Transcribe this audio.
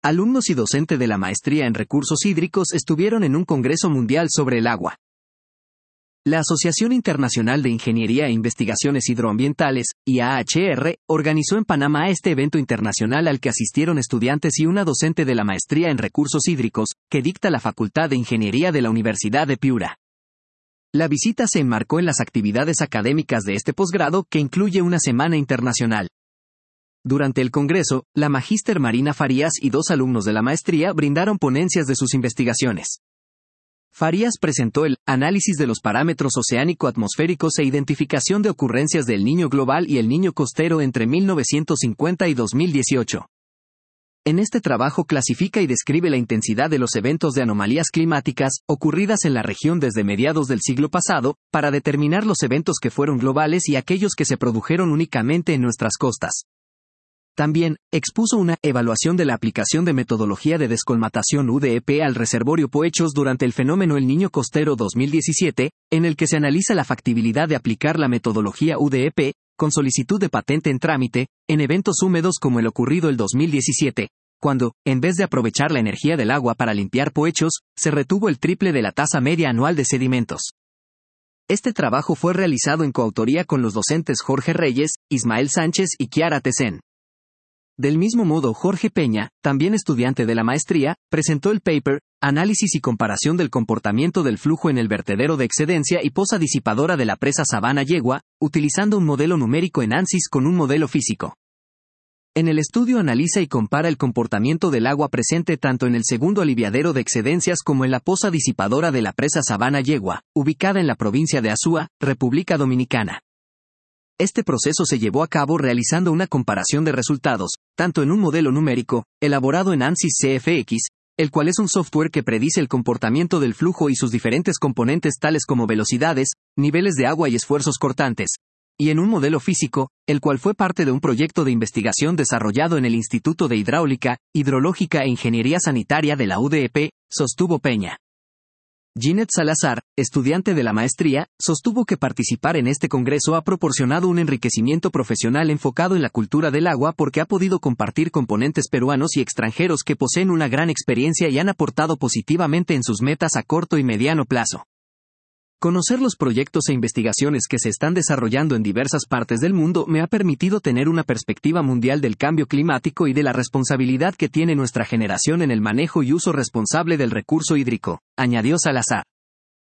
alumnos y docente de la maestría en recursos hídricos estuvieron en un congreso mundial sobre el agua. La Asociación Internacional de Ingeniería e Investigaciones Hidroambientales, IAHR, organizó en Panamá este evento internacional al que asistieron estudiantes y una docente de la maestría en recursos hídricos, que dicta la Facultad de Ingeniería de la Universidad de Piura. La visita se enmarcó en las actividades académicas de este posgrado, que incluye una semana internacional. Durante el congreso, la magíster Marina Farías y 2 alumnos de la maestría brindaron ponencias de sus investigaciones. Farías presentó el análisis de los parámetros oceánico-atmosféricos e identificación de ocurrencias del Niño global y el Niño costero entre 1950 y 2018. En este trabajo clasifica y describe la intensidad de los eventos de anomalías climáticas ocurridas en la región desde mediados del siglo pasado, para determinar los eventos que fueron globales y aquellos que se produjeron únicamente en nuestras costas. También, expuso una evaluación de la aplicación de metodología de descolmatación UDEP al reservorio Poechos durante el fenómeno El Niño Costero 2017, en el que se analiza la factibilidad de aplicar la metodología UDEP, con solicitud de patente en trámite, en eventos húmedos como el ocurrido el 2017, cuando, en vez de aprovechar la energía del agua para limpiar Poechos, se retuvo el triple de la tasa media anual de sedimentos. Este trabajo fue realizado en coautoría con los docentes Jorge Reyes, Ismael Sánchez y Kiara Tesen. Del mismo modo, Jorge Peña, también estudiante de la maestría, presentó el paper Análisis y comparación del comportamiento del flujo en el vertedero de excedencia y poza disipadora de la presa Sabana Yegua, utilizando un modelo numérico en ANSYS con un modelo físico. En el estudio analiza y compara el comportamiento del agua presente tanto en el segundo aliviadero de excedencias como en la poza disipadora de la presa Sabana Yegua, ubicada en la provincia de Azua, República Dominicana. Este proceso se llevó a cabo realizando una comparación de resultados, tanto en un modelo numérico, elaborado en ANSYS CFX, el cual es un software que predice el comportamiento del flujo y sus diferentes componentes tales como velocidades, niveles de agua y esfuerzos cortantes, y en un modelo físico, el cual fue parte de un proyecto de investigación desarrollado en el Instituto de Hidráulica, Hidrológica e Ingeniería Sanitaria de la UDEP, sostuvo Peña. Ginette Salazar, estudiante de la maestría, sostuvo que participar en este congreso ha proporcionado un enriquecimiento profesional enfocado en la cultura del agua porque ha podido compartir con ponentes peruanos y extranjeros que poseen una gran experiencia y han aportado positivamente en sus metas a corto y mediano plazo. Conocer los proyectos e investigaciones que se están desarrollando en diversas partes del mundo me ha permitido tener una perspectiva mundial del cambio climático y de la responsabilidad que tiene nuestra generación en el manejo y uso responsable del recurso hídrico, añadió Salazar.